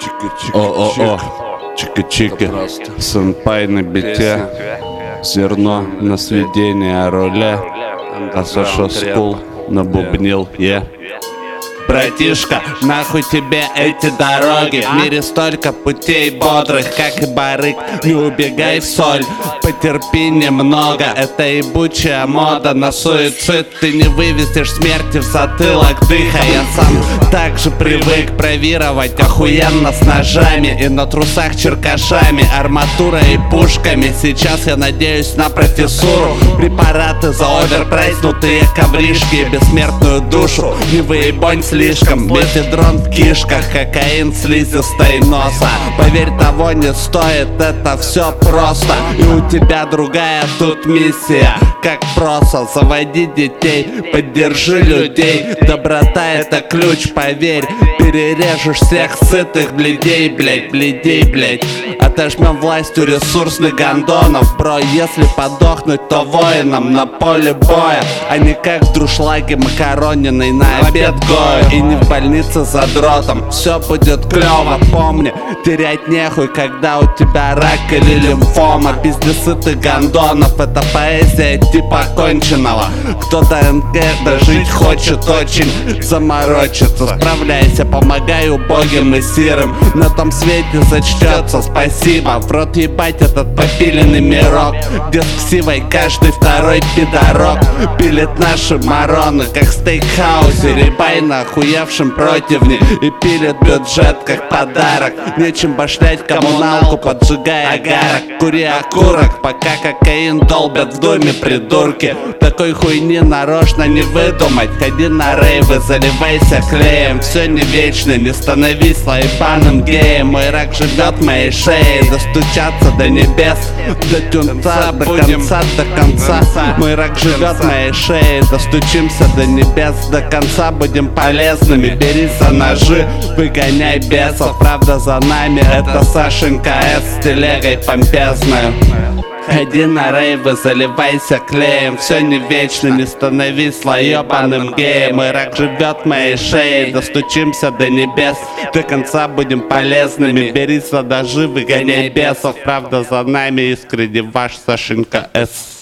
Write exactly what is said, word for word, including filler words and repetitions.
О-о-о, чика-чики, сэмпай на бите, зерно на сведение о руле, а Саша Скул набубнил, е. Братишка, нахуй тебе эти дороги? В мире столько путей бодрых, как и барыг. Не убегай в соль, потерпи немного. Это ебучая мода на суицид. Ты не вывезешь смерти в затылок, дыха. Я сам так же привык бравировать охуенно с ножами и на трусах черкашами, арматурой и пушками. Сейчас я надеюсь на профессуру, препараты за оверпрайснутые ковришки и бессмертную душу. Не выебонь слишком, метедрон в кишках, кокаин слизистой носа. Поверь, того не стоит, это все просто. И у тебя другая тут миссия, как просто заводи детей, поддержи людей. Доброта это ключ, поверь. Перережешь всех сытых бледей, блять, бледей, блять. Отожмем властью ресурсных гондонов, бро. Если подохнуть, то воинам на поле боя, а не как в друшлаге макарониной на обед гою. И не в больнице за дротом. Все будет клево, помни, терять нехуй, когда у тебя рак или лимфома. Пиздесы ты гондонов, это поэзия типа конченого. Кто-то НГ жить хочет очень, заморочиться. Справляйся, помогай убогим и сирым. На том свете зачтется спасибо. В рот ебать этот попиленный мирок, где с ксивой каждый второй пидорок пилит наши мароны, как в стейкхаусе. Ребай на охуевшем противне и пилит бюджет как подарок. Нечем башлять коммуналку, поджигая агарок. Кури окурок, пока кокаин долбят в доме придурки. Такой хуйни нарочно не выдумать. Ходи на рейвы, заливайся клеем. Все не вечно, не становись лайбаным геем. Мой рак живет в моей шее, достучаться до небес, до тюнца, до конца, до конца. Мой рак живет в моей шее, достучимся до небес, до конца. Будем полезными, берись за ножи, выгоняй бесов. Правда за нами, это Сашенька С с телегой помпезной. Ходи на рейвы, заливайся клеем. Все не вечно, не становись лоебаным геем. Мой рак живет в моей шее, достучимся до небес, до конца будем полезными. Берись за ножи, выгоняй бесов. Правда за нами, искренне ваш Сашенька С.